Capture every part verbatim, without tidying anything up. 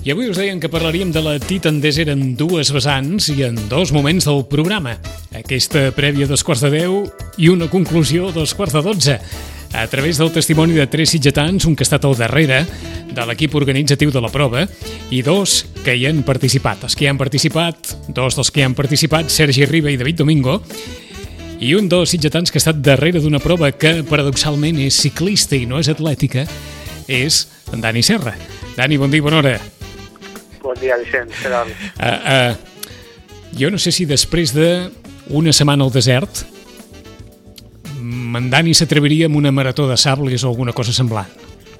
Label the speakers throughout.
Speaker 1: I avui us deien que parlaríem de la Titan Desert en dues vessants i en dos moments del programa. Aquesta prèvia a dos quarts de deu i una conclusió a dos quarts de dotze. A través del testimoni de tres sitgetans, un que ha estat al darrere de l'equip organitzatiu de la prova i dos que hi han participat. Els que hi han participat, dos dels que hi han participat, Sergi Riba i David Domingo, i un dels sitgetans que ha estat darrere d'una prova que paradoxalment és ciclista i no és atlètica, és en Dani Serra. Dani, bon dia i bona hora.
Speaker 2: Bon dia, Vicent. Uh,
Speaker 1: uh, jo no sé si després d'una setmana al desert en Dani s'atreviria amb una marató de sables o alguna cosa semblant.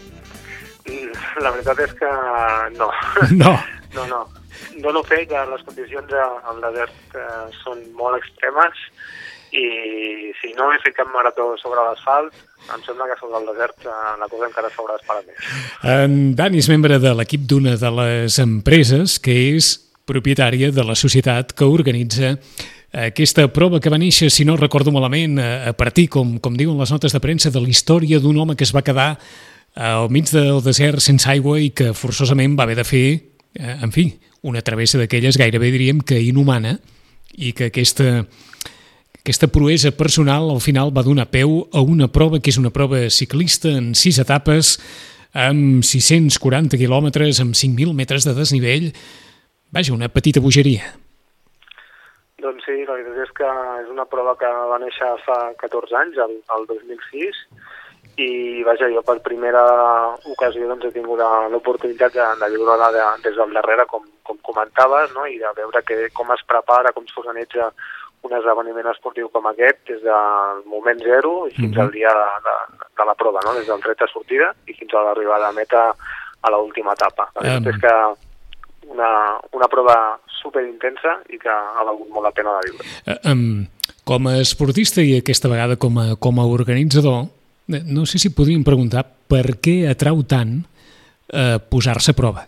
Speaker 2: La veritat és que no.
Speaker 1: No.
Speaker 2: No, no. Dono fe que les condicions al desert uh, són molt extremes i si no he fet cap marató sobre l'asfalt, em sembla que sobre el desert uh, la cosa encara s'haurà d'esperar més.
Speaker 1: En Dani és membre de l'equip d'una de les empreses que és propietària de la societat que organitza aquesta prova que va néixer, si no recordo malament, a partir, com, com diuen les notes de premsa, de la història d'un home que es va quedar al mig del desert sense aigua i que forçosament va haver de fer, en fi, una travessa d'aquelles gairebé diríem que inhumana, i que aquesta, aquesta proesa personal al final va donar peu a una prova que és una prova ciclista en sis etapes, amb sis-cents quaranta quilòmetres, amb cinc mil metres de desnivell. Vaja, una petita bogeria.
Speaker 2: Doncs sí, la veritat és que és una prova que va néixer fa catorze anys, el, el dos mil sis, i vaja, jo per primera ocasió doncs, he tingut l'oportunitat de, de viure-la de, des del darrere, com, com comentaves, no? I de veure que, com es prepara, com s'organitza un esdeveniment esportiu com aquest, des del moment zero i fins al dia de, de, de la prova, no? Des del tret de sortida i fins a l'arribada a meta a l'última etapa. La veritat um... és que una, una prova superintensa i que ha valgut molt la pena de viure.
Speaker 1: Uh, um, com a esportista i aquesta vegada com a, com a organitzador, no sé si podríem preguntar per què atrau tant uh, posar-se a prova?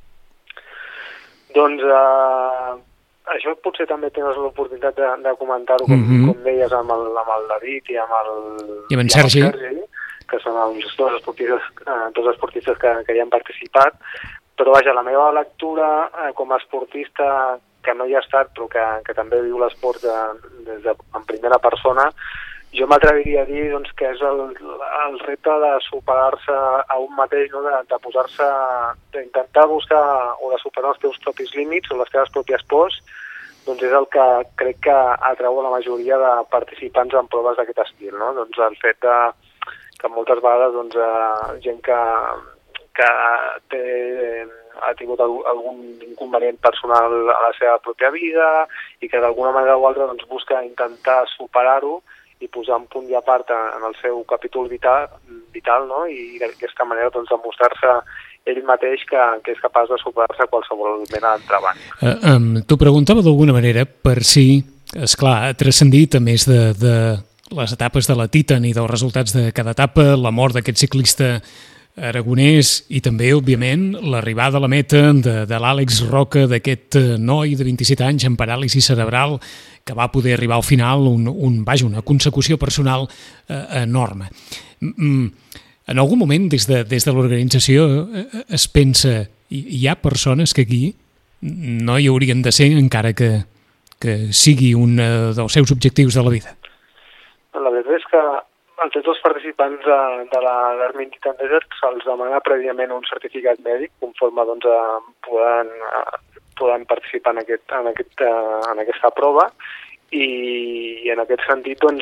Speaker 2: Doncs uh, això potser també tens l'oportunitat de, de comentar-ho, com, mm-hmm. com deies, amb el, amb el David i amb el,
Speaker 1: I amb en Sergi,
Speaker 2: amb el Sergi, que són els dos esportistes, uh, dos esportistes que, que hi han participat. Però vaja, la meva lectura eh, com a esportista que no hi ha estat, però que, que també viu l'esport de, des de, en primera persona, jo m'atreviria a dir doncs, que és el, el repte de superar-se a un mateix, no? de, de posar-se, d'intentar buscar o de superar els teus propis límits o les teves pròpies pors, doncs és el que crec que atreu la majoria de participants en proves d'aquest estil, no? Doncs el fet de, que moltes vegades doncs, eh, gent que que té, ha tingut algun inconvenient personal a la seva pròpia vida i que d'alguna manera o altra doncs, busca intentar superar-ho i posar un punt i a part en el seu capítol vital, vital no? I d'aquesta manera doncs, demostrar-se ell mateix que, que és capaç de superar-se qualsevol mena d'entrebanc.
Speaker 1: Uh, um, T'ho preguntava d'alguna manera per si, esclar, ha transcendit a més de, de les etapes de la Titan i dels resultats de cada etapa, la mort d'aquest ciclista aragonès i també, òbviament, l'arribada a la meta de, de l'Àlex Roca, d'aquest noi de vint-i-set anys amb paràlisi cerebral que va poder arribar al final, un, un, vaja, una consecució personal eh, enorme. Mm, en algun moment, des de, des de l'organització, eh, es pensa, hi, hi ha persones que aquí no hi haurien de ser encara que, que sigui un dels seus objectius de la vida?
Speaker 2: La veritat és que a tots els participants de, de la Garmin Titan Desert se'ls demana prèviament un certificat mèdic conforme doncs, poden, poden participar en, aquest, en, aquest, en aquesta prova i, i en aquest sentit doncs,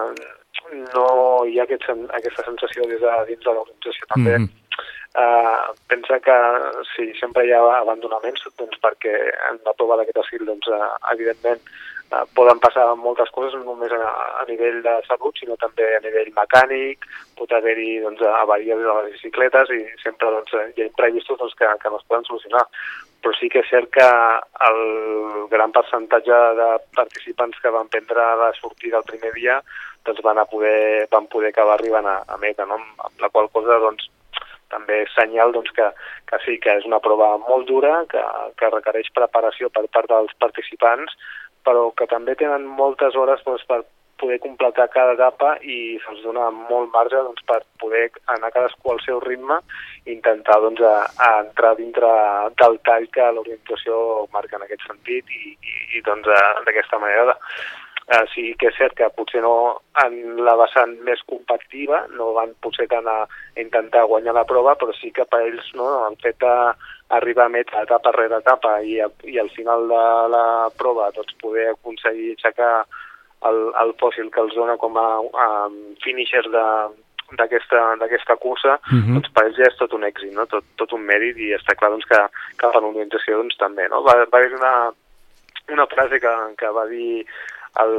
Speaker 2: no hi ha aquest, aquesta sensació des de dins de l'organització també. Mm-hmm. Uh, pensa que sí, sempre hi ha abandonaments doncs, perquè en la prova d'aquest estil doncs, uh, evidentment Uh, poden passar moltes coses, no només a, a nivell de salut, sinó també a nivell mecànic, pot haver-hi doncs, avaries de les bicicletes i sempre doncs, hi ha imprevistos doncs, que, que no es poden solucionar. Però sí que és cert que el gran percentatge de participants que van prendre la sortida el primer dia doncs, van, a poder, van poder acabar arribant a, a meta, no? Amb la qual cosa doncs, també és senyal doncs, que, que sí, que és una prova molt dura, que, que requereix preparació per part dels participants, però que també tenen moltes hores doncs, per poder completar cada etapa i se'ls dona molt marge doncs, per poder anar cadascú al seu ritme i intentar doncs, a, a entrar dintre del tall que l'organització marca en aquest sentit i, i, i doncs, d'aquesta manera Uh, sí que és cert que potser no en la vessant més competitiva, no van potser tant a intentar guanyar la prova, però sí que per ells no, el fet d'arribar a meta etapa rere etapa i, a, i al final de la prova doncs, poder aconseguir aixecar el, el fòssil que els dona com a, a finishers de d'aquesta cursa, uh-huh. doncs per ells ja és tot un èxit, no? tot, tot un mèrit i està clar doncs, que, que per l'organització doncs, també. No? Va, va haver una, una frase que, que va dir el,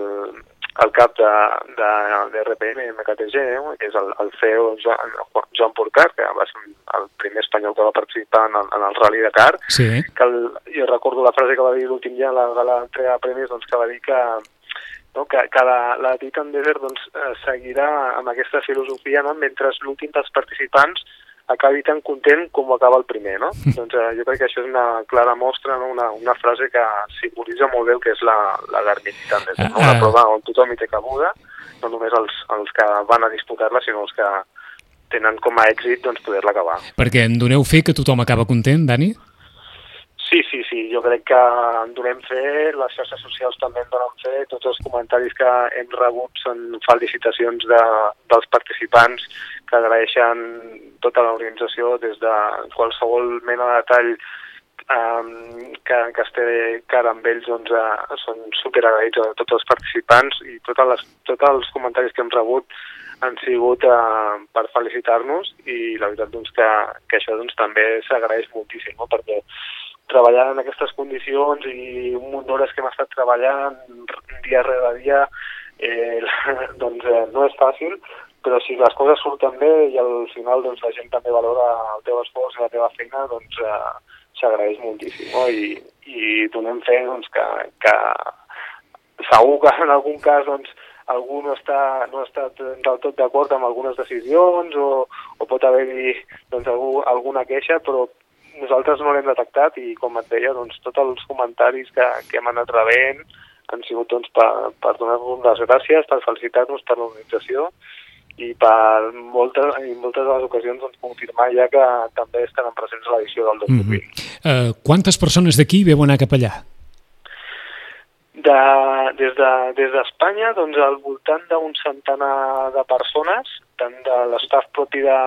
Speaker 2: el cap de, de, de R P M M K T G, no? Que és el, el C E O Joan, Joan Porcar, que va ser el primer espanyol que va participar en el, en el Rally Dakar, sí. que el, jo recordo la frase que va dir l'últim dia a l'entrega de premis, doncs, que va dir que no? que, que la, la Titan Desert doncs, eh, seguirà amb aquesta filosofia, no? Mentre l'últim dels participants acabi tan content com ho acaba el primer, no? Doncs eh, jo crec que això és una clara mostra, no? una, una frase que simbolitza molt bé el que és la, la Garmin Titan Desert, no? Una uh, prova on tothom hi té cabuda, no només els, els que van a disputar-la, sinó els que tenen com a èxit doncs, poder-la acabar.
Speaker 1: Perquè en doneu fe que tothom acaba content, Dani?
Speaker 2: Sí, sí, sí, jo crec que en donem fe, les xarxes socials també en donen fe, tots els comentaris que hem rebut són felicitacions de, dels participants que agraeixen tota l'organització des de qualsevol mena de detall um, que, que es té cara amb ells, doncs uh, són superagraïts a tots els participants i totes les, tots els comentaris que hem rebut han sigut uh, per felicitar-nos i la veritat doncs, que, que això doncs, també s'agraeix moltíssim, no? Perquè treballar en aquestes condicions i un munt d'hores que hem estat treballant dia rere dia, eh, doncs eh, no és fàcil, però si les coses surten bé i al final doncs, la gent també valora el teu esforç i la teva feina, doncs eh, s'agraeix moltíssim. No? I, i donem fe doncs, que, que segur que en algun cas doncs, algú no està, no ha estat del tot d'acord amb algunes decisions o, o pot haver-hi doncs, algú, alguna queixa, però nosaltres no l'hem detectat i, com et deia, doncs, tots els comentaris que, que hem anat rebent han sigut doncs, per, per donar-nos les gràcies, per felicitar-nos per l'organització i per moltes, en moltes de les ocasions doncs, confirmar ja que també estaran presents a l'edició del dos mil vint.
Speaker 1: Mm-hmm. Uh, quantes persones d'aquí veu anar cap allà?
Speaker 2: De, des de, des d'Espanya, doncs, al voltant d'un centenar de persones, tant de l'estaf propi de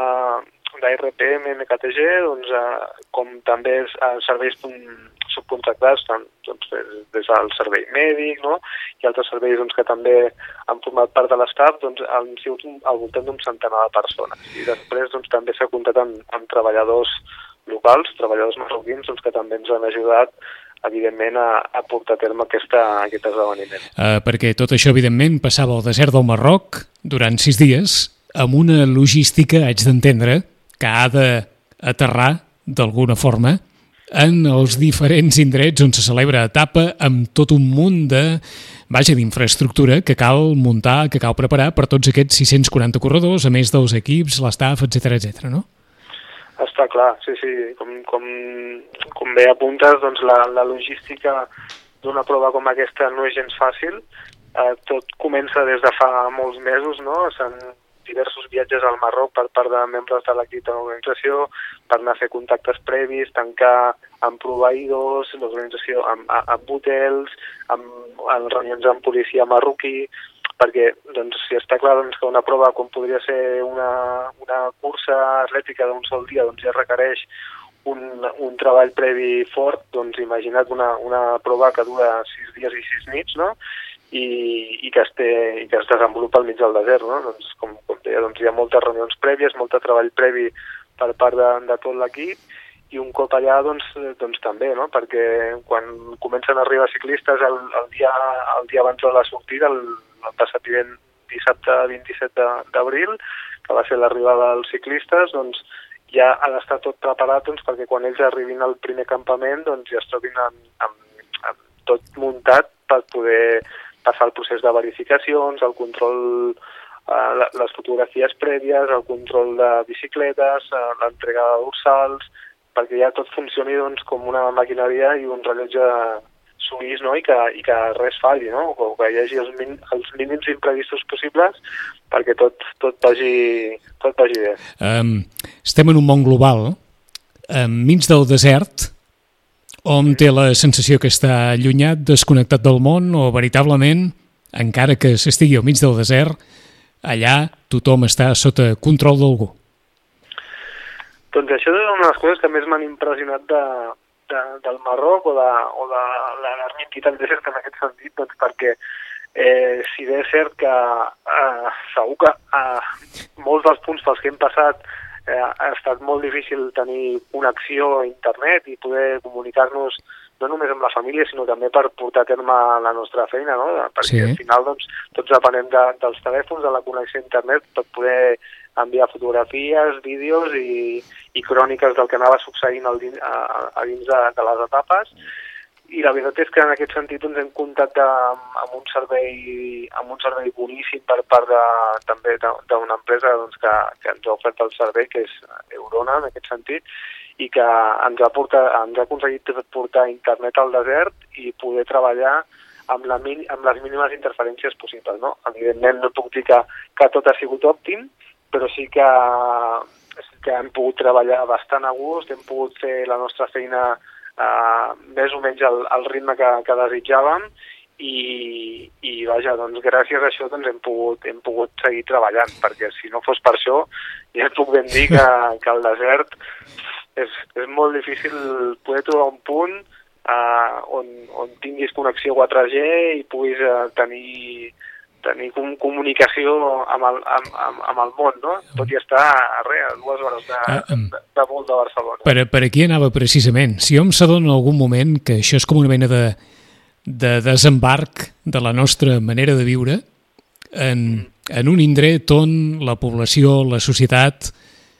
Speaker 2: d'R P M M K T G, doncs, eh, com també eh, serveis subcontractats, tant, doncs, des del servei mèdic, no? I altres serveis doncs, que també han format part de l'estaf, doncs, han sigut un, al voltant d'un centenar de persones. I després doncs, també s'ha comptat amb, amb treballadors locals, treballadors marroquins, doncs, que també ens han ajudat evidentment a, a portar a terme aquesta, aquest esdeveniment.
Speaker 1: Uh, perquè tot això evidentment passava al desert del Marroc durant sis dies amb una logística, haig d'entendre, que ha d'aterrar d'alguna forma en els diferents indrets on se celebra etapa amb tot un munt de, vaja, d'infraestructura que cal muntar, que cal preparar per tots aquests sis-cents quaranta corredors, a més dels equips, l'estaf, etcètera, etcètera, no?
Speaker 2: Està clar, sí, sí. Com, com, com bé apuntes, doncs la, la logística d'una prova com aquesta no és gens fàcil. Eh, tot comença des de fa molts mesos, no? S'han diversos viatges al Marroc per part de membres de l'equip de l'organització per anar a fer contactes previs, tancar amb proveïdors, l'organització amb, amb hotels, amb, amb reunions amb policia marroquí, perquè doncs, si està clar doncs, que una prova com podria ser una, una cursa atlètica d'un sol dia doncs, ja requereix un, un treball previ fort, doncs imagina't una, una prova que dura sis dies i sis nits, no? I, i, que es té, i que es desenvolupa al mig del desert, no? Doncs, com, com deia, doncs, hi ha moltes reunions prèvies, molt de treball previ per part de, de tot l'equip i un cop allà doncs, doncs també, no? Perquè quan comencen a arribar ciclistes el, el, dia, el dia abans de la sortida, el, el passat dissabte vint-i-set d'abril, que va ser l'arribada dels ciclistes, doncs ja ha d'estar tot preparat doncs, perquè quan ells arribin al primer campament doncs, ja es trobin amb, amb, amb tot muntat per poder passar el procés de verificacions, el control, eh, les fotografies prèvies, el control de bicicletes, eh, l'entrega de dorsals, perquè ja tot funcioni doncs, com una maquinària i un rellotge suís, no? I, que, i que res falli, no? O que hi hagi els, mín, els mínims imprevistos possibles perquè tot, tot, vagi, tot vagi bé.
Speaker 1: Um, estem en un món global, enmig del desert, hom té la sensació que està allunyat, desconnectat del món, o veritablement, encara que s'estigui al mig del desert, allà tothom està sota control d'algú.
Speaker 2: Doncs això és una de les coses que més m'han impressionat de, de, del Marroc o de, o de l'ermitita del desert en aquest sentit, doncs perquè eh, si bé és cert que eh, segur que eh, molts dels punts pels que hem passat eh, ha estat molt difícil tenir connexió a internet i poder comunicar-nos no només amb la família, sinó també per portar a terme la nostra feina, no? Perquè sí. Al final doncs, tots depenem de, dels telèfons, de la connexió a internet, per poder enviar fotografies, vídeos i, i cròniques del que anava succeint al, a, a dins de, de les etapes. I la veritat és que en aquest sentit doncs, hem comptat amb, amb, un servei, amb un servei boníssim per part de, també d'una empresa doncs, que, que ens ha ofert el servei, que és Eurona, en aquest sentit, i que ens ha, portat, ens ha aconseguit portar internet al desert i poder treballar amb, la, amb les mínimes interferències possibles. No? Evidentment no puc dir que, que tot ha sigut òptim, però sí que, que hem pogut treballar bastant a gust, hem pogut fer la nostra feina eh, més o menys al, al ritme que, que desitjàvem i, i vaja, doncs gràcies a això doncs, hem, pogut, hem pogut seguir treballant, perquè si no fos per això ja et puc ben dir que, que el desert És, és molt difícil poder trobar un punt uh, on, on tinguis connexió quatre G i puguis uh, tenir, tenir com, comunicació amb el, amb, amb, amb el món, no? Tot i estar a res, a dues hores de, de, de vol de Barcelona.
Speaker 1: Per, per aquí anava precisament. Si hom s'adona en algun moment que això és com una mena de, de desembarc de la nostra manera de viure en, en un indret on la població, la societat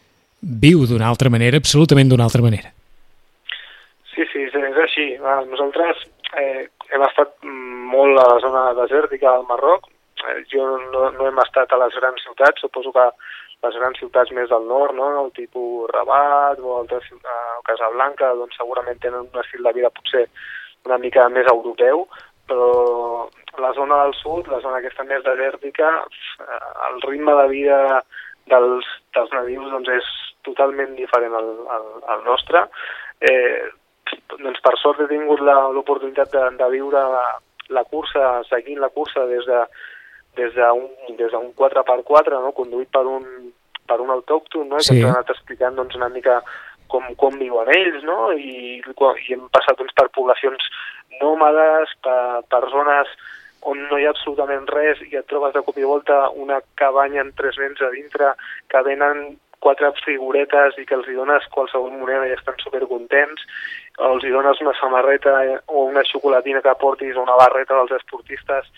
Speaker 1: viu d'una altra manera, absolutament d'una altra manera.
Speaker 2: Sí, sí, és així. Nosaltres eh, hem estat molt a la zona desèrtica del Marroc. Eh, jo no, no hem estat a les grans ciutats, suposo que les grans ciutats més del nord, no? El tipus Rabat o altres ciutats, Casablanca, doncs segurament tenen un estil de vida potser una mica més europeu, però la zona del sud, la zona aquesta més desèrtica, el ritme de vida dels, dels nadius doncs és totalment diferent al, al, al nostre. Eh, doncs per sort he tingut l'oportunitat de, de viure la, la cursa, seguint la cursa des de des d'un des d'un quatre per quatre, no? Conduït per un, per un autòcton, no? Sí. Que ens ha anat explicant doncs, una mica com, com viuen ells, no? I, i hem passat doncs, per poblacions nòmades, per, per zones on no hi ha absolutament res i et trobes de cop i volta una cabanya amb tres nens a dintre que venen quatre figuretes i que els hi dones qualsevol moneda i estan supercontents, o els hi dones una samarreta o una xocolatina que portis o una barreta dels esportistes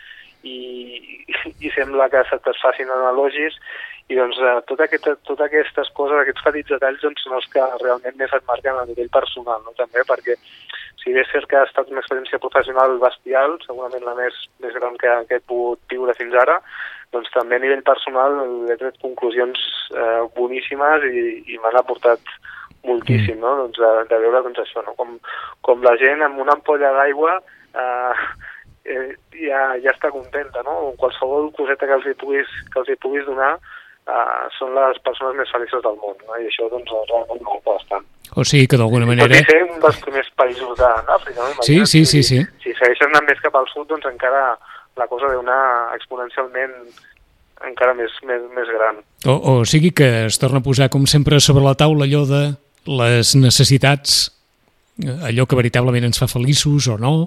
Speaker 2: i, i sembla que se te'n facin analogis. I doncs tot aquest, totes aquestes coses, aquests petits detalls doncs, són els que realment més et marquen a nivell personal, no? També perquè si bé és cert que ha estat una experiència professional bestial, segurament la més, més gran que, que he pogut viure fins ara, doncs també a nivell personal he tret conclusions eh, boníssimes i, i m'han aportat moltíssim, no? Doncs de, de veure doncs, això, no? com, com la gent amb una ampolla d'aigua eh, eh, ja, ja està contenta, no? Qualsevol coseta que els hi puguis, que els hi puguis donar Uh, són les persones més felices del món, no? I això doncs realment m'agrada bastant.
Speaker 1: O sigui que d'alguna manera...
Speaker 2: Tot i ser un dels primers països d'Àfrica, no?
Speaker 1: Sí, sí, sí, sí.
Speaker 2: Si, si segueixes anant més cap al sud, doncs encara la cosa deu anar exponencialment encara més, més, més gran.
Speaker 1: O, o sigui que es torna a posar, com sempre, sobre la taula allò de les necessitats, allò que veritablement ens fa feliços o no.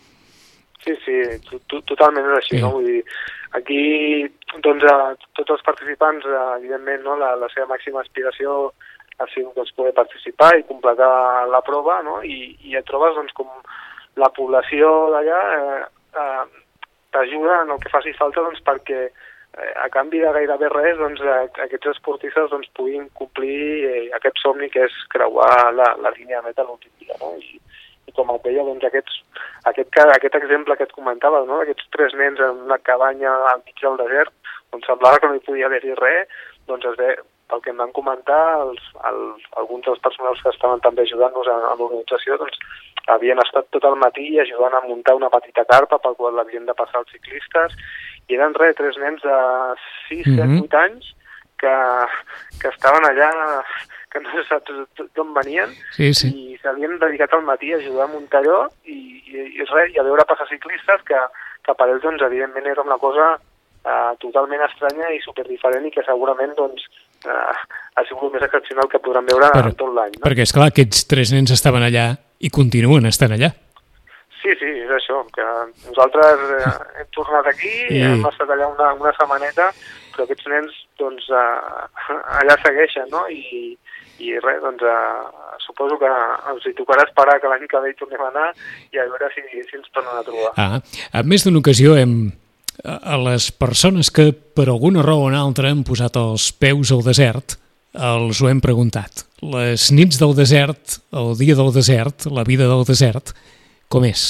Speaker 2: Sí, sí, totalment és així, sí. No? Vull dir, aquí, doncs, a, tots els participants, evidentment, no? la, la seva màxima aspiració ha sigut doncs, poder participar i completar la prova, no? I, i et trobes doncs, com la població d'allà eh, eh, t'ajuda en el que faci falta doncs, perquè eh, a canvi de gairebé res doncs, eh, aquests esportistes doncs, puguin complir eh, aquest somni que és creuar la, la línia de meta a l'últim dia, no? I, i com et deia, doncs, aquests, aquest, aquest exemple que et comentava, no? Aquests tres nens en una cabanya al mig del desert, on semblava que no hi podia haver-hi res, doncs es ve, pel que em van comentar, els, els, alguns dels personals que estaven també ajudant-nos a, a l'organització, doncs havien estat tot el matí ajudant a muntar una petita carpa pel qual l'havien de passar els ciclistes, i eren res, tres nens de sis, set, vuit anys que, que estaven allà, que no saps d'on venien,
Speaker 1: sí, sí.
Speaker 2: i s'havien dedicat al matí a ajudar a muntar allò i, i, i res, i a veure passar ciclistes que, que per ells, doncs, evidentment era una cosa eh, totalment estranya i superdiferent i que segurament, doncs, eh, ha sigut el més excepcional que podran veure per, tot l'any. No?
Speaker 1: Perquè, esclar, aquests tres nens estaven allà i continuen estant allà.
Speaker 2: Sí, sí, és això, que nosaltres eh, hem tornat aquí, I... hem estat allà una, una setmaneta, però aquests nens, doncs, eh, allà segueixen, no? I, i res, doncs, eh, suposo que els hi tocarà esperar que l'any que ve hi tornem a anar i a veure si, si ens tornen a trobar.
Speaker 1: Ah, en més d'una ocasió hem, a les persones que per alguna raó o una altra han posat els peus al desert, els ho hem preguntat. Les nits del desert, el dia del desert, la vida del desert, com és?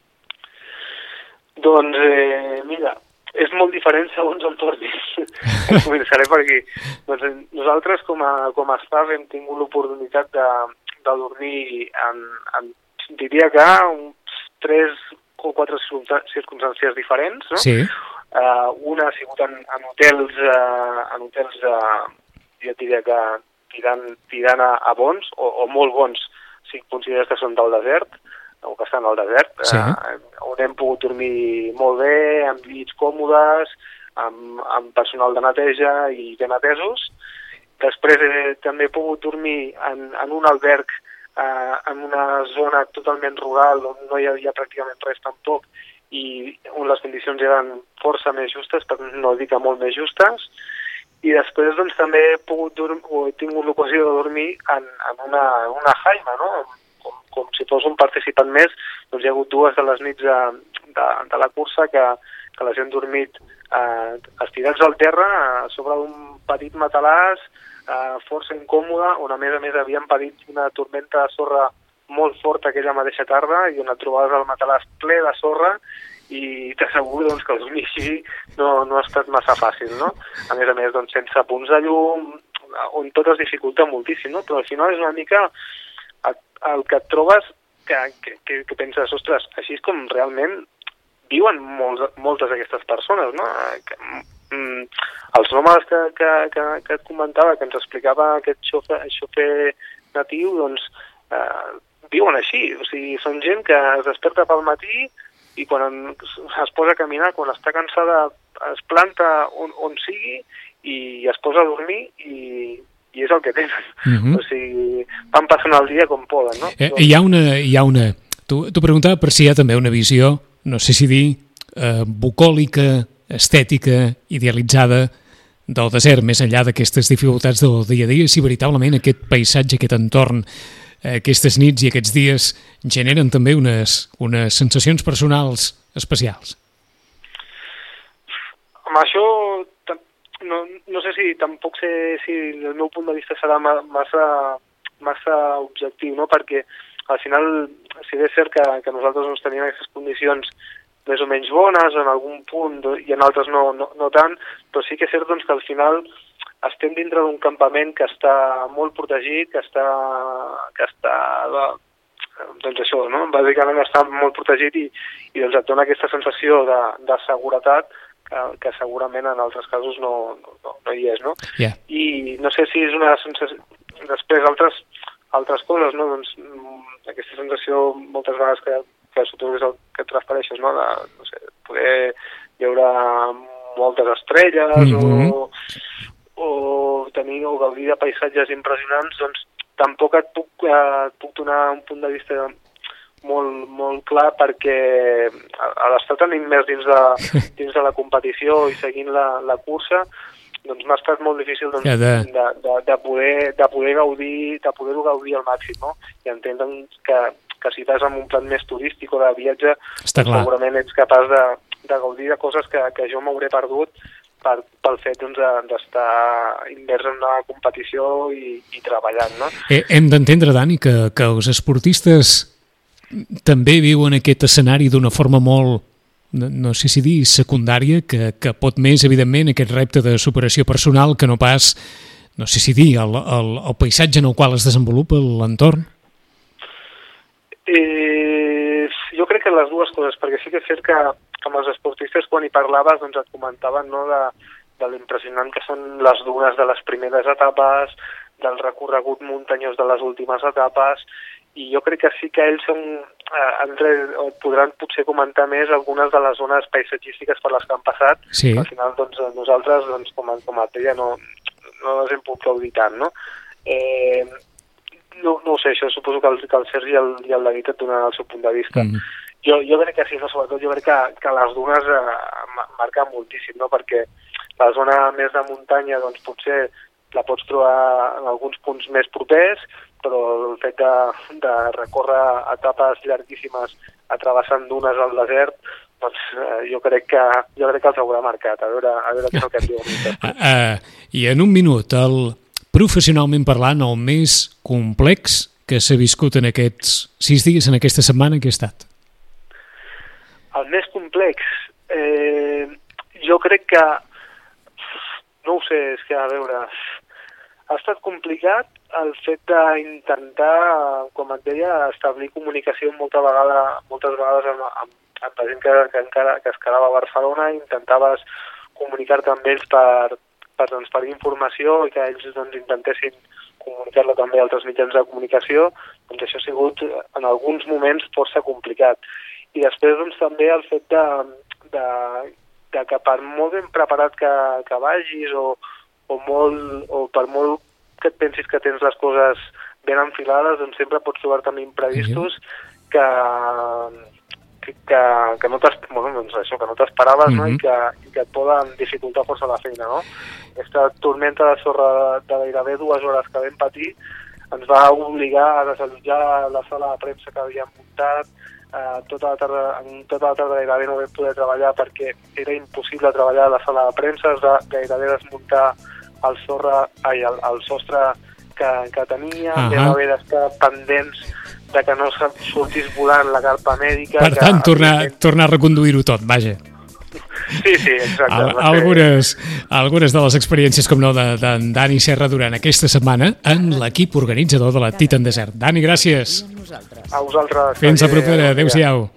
Speaker 2: Doncs, eh, mira, és molt diferent segons on tornis. Començaré per aquí. Doncs, nosaltres, com a, com a staff, hem tingut l'oportunitat de, de dormir en, en, diria que, uns tres o quatre circumstàncies diferents, no?
Speaker 1: Sí.
Speaker 2: Uh, una ha sigut en, en hotels, uh, en hotels uh, jo diria que tirant, tirant a, a bons, o, o molt bons, si consideres que són del desert, o que estan al desert,
Speaker 1: sí.
Speaker 2: eh, on hem pogut dormir molt bé, amb llits còmodes, amb, amb personal de neteja i ben atesos. Després eh, també he pogut dormir en, en un alberg eh, en una zona totalment rural on no hi havia pràcticament res tampoc i on les condicions eren força més justes, per no dir que molt més justes. I després doncs, també he pogut dormir, o he tingut l'ocasió de dormir en, en una, una jaima, no? Com, com si fos un participant més, doncs hi ha hagut dues de les nits de, de, de la cursa que, que les hem dormit eh, estirats al terra a sobre d'un petit matalàs eh, força incòmode, on a més a més havíem patit una tormenta de sorra molt forta aquella mateixa tarda i on et trobaves el matalàs ple de sorra i t'asseguro doncs, que el dormir així no, no ha estat massa fàcil, no? A més a més, doncs, sense punts de llum, on tot es dificulta moltíssim, no? Però al final és una mica el que et trobes que, que, que penses, ostres, així és com realment viuen molts, moltes d'aquestes persones, no? Que, mm, els homes que, que, que, que et comentava, que ens explicava aquest xofer, xofer natiu, doncs eh, viuen així, o sigui, són gent que es desperta pel matí i quan en, es posa a caminar, quan està cansada, es planta on, on sigui i es posa a dormir i i és el que tenen. Uh-huh. O sigui, van passant el dia com poden, no?
Speaker 1: Eh, hi ha una... Hi ha una... Tu, tu preguntava per si hi ha també una visió, no sé si dir, eh, bucòlica, estètica, idealitzada del desert, més enllà d'aquestes dificultats del dia a dia, si veritablement aquest paisatge, aquest entorn, eh, aquestes nits i aquests dies generen també unes, unes sensacions personals especials.
Speaker 2: Amb això... No, no sé si tampoc sé si el meu punt de vista serà massa, massa objectiu, no? Perquè al final, si bé és cert que, que nosaltres doncs, tenim aquestes condicions més o menys bones en algun punt i en altres no, no, no tant, però sí que és cert doncs, que al final estem dintre d'un campament que està molt protegit, que està, que està doncs això, no? Bàsicament està molt protegit i, i doncs et dona aquesta sensació de, de seguretat Que, que segurament en altres casos no, no, no hi és, no?
Speaker 1: Yeah.
Speaker 2: I no sé si és una sensació... Després, altres, altres coses, no? Doncs aquesta sensació moltes vegades que, que suposo és el que et refereixes, no? De, no sé, poder veure moltes estrelles mm-hmm. o, o tenir o gaudir de paisatges impressionants, doncs tampoc et puc, eh, et puc donar un punt de vista molt, molt clar perquè a l'estar tan immers dins de, dins de la competició i seguint la, la cursa doncs m'ha estat molt difícil doncs, de... De, de, de, poder, de poder gaudir de poder-ho gaudir al màxim, no? I entendre que, que si vas amb un plan més turístic o de viatge doncs, segurament ets capaç de, de gaudir de coses que, que jo m'hauré perdut per, pel fet doncs, d'estar immers en una competició i, i treballant, no?
Speaker 1: Eh, hem d'entendre, Dani, que, que els esportistes també viuen aquest escenari d'una forma molt, no, no sé si dir, secundària, que, que pot més, evidentment, aquest repte de superació personal que no pas, no sé si dir, el, el, el paisatge en el qual es desenvolupa l'entorn?
Speaker 2: Eh, jo crec que les dues coses, perquè sí que és cert que amb els esportistes quan hi parlaves doncs et comentaven, no, de, de l'impressionant que són les dunes de les primeres etapes, del recorregut muntanyós de les últimes etapes, i jo crec que sí que ells són, eh, entre, podran potser comentar més algunes de les zones paisatgístiques per les que han passat,
Speaker 1: sí.
Speaker 2: que al final doncs, nosaltres, doncs, com, a, com a deia, no, no les hem pogut gaudir tant, no? Eh, no, no ho sé, això suposo que el, que el Sergi i el, i el David et donaran el seu punt de vista. Mm. Jo, jo crec que sí, no? Sobretot jo crec que, que les dunes eh, marquen moltíssim, no? Perquè la zona més de muntanya, doncs potser la pots trobar en alguns punts més propers, però el fet de, de recórrer etapes llarguíssimes travessant dunes al desert, doncs eh, jo crec que jo crec que els haurà marcat, a veure, a veure què és el que et diuen.
Speaker 1: Uh, uh, I en un minut, el, professionalment parlant, el més complex que s'ha viscut en aquests sis dies, en aquesta setmana, que ha estat?
Speaker 2: El més complex? Eh, jo crec que no ho sé, és que a veure, ha estat complicat el fet d'intentar, com et deia, establir comunicació molta vegada, moltes vegades amb, amb, amb la gent que, que encara que es quedava a Barcelona, intentaves comunicar-te amb ells per, per transferir informació i que ells doncs, intentessin comunicar-la també a altres mitjans de comunicació, doncs això ha sigut en alguns moments força complicat. I després doncs, també el fet de, de de que per molt ben preparat que, que vagis o, o, molt, o per molt que et pensis que tens les coses ben enfilades, doncs sempre pots trobar-te amb imprevistos que, que, que, que no t'esperaves, bueno, doncs això, que no t'esperaves, mm-hmm. no? I, que, i que et poden dificultar força la feina, no? Aquesta tormenta de sorra de gairebé dues hores que vam patir ens va obligar a desallotjar la sala de premsa que havíem muntat. Uh, tota la tarda, en tota la tarda gairebé no vam poder treballar perquè era impossible treballar a la sala de premsa, es va gairebé desmuntar el, sorra, ai, el, el sostre que, que tenia, uh-huh. Vam haver d'estar pendents de que no sortís volant la carpa mèdica.
Speaker 1: Per tant,
Speaker 2: que,
Speaker 1: tornar, tornar a reconduir-ho tot, vaja.
Speaker 2: Sí, sí, exacte.
Speaker 1: Al, algunes, algunes de les experiències, com no, d'en de, de Dani Serra durant aquesta setmana en l'equip organitzador de la Titan Desert. Dani, gràcies.
Speaker 2: A vosaltres.
Speaker 1: Fins a propera. Adéu-siau.